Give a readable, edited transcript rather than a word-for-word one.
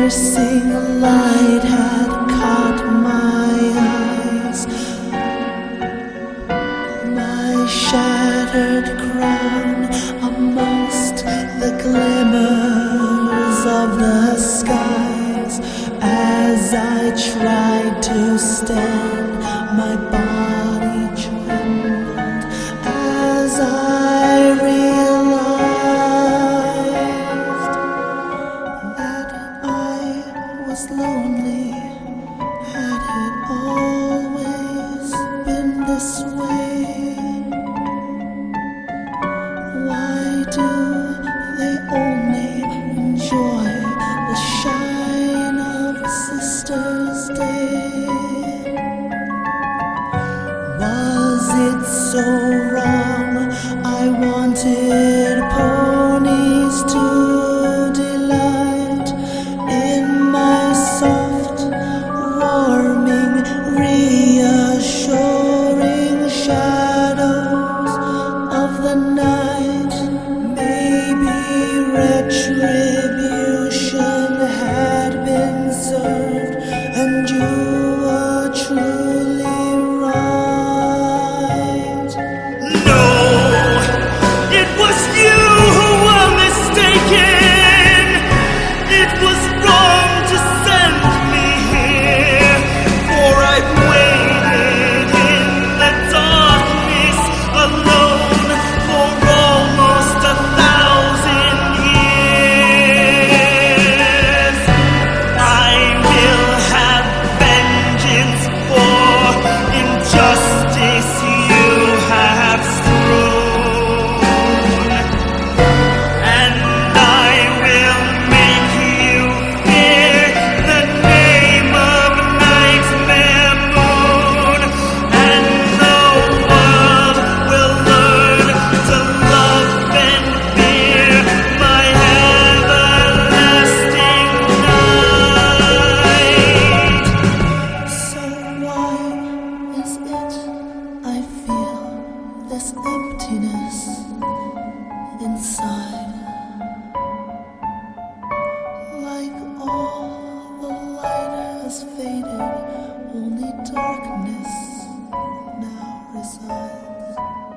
piercing light had caught my eyes. My shattered crown amongst the glimmers of the skies. As I tried to stand, my body trembled as I realized that I was lonely. Had it always been this way? Why do they only enjoy the shine of Sister's Day? Was it so wrong? I wanted ponies to delight in my soft, warming, reassuring shadows of the night. Maybe retribution had been served, and you were truly right. No, it was you who were mistaken. It was wrong to send me here, for I've waited in the darkness alone for almost 1,000 years. I will have vengeance for injustice you have strewn, and I will make you fear the name of Nightmare Moon, and the world will learn to love and fear my everlasting night. So why is it I feel this emptiness inside? Like all the light has faded, only darkness now resides.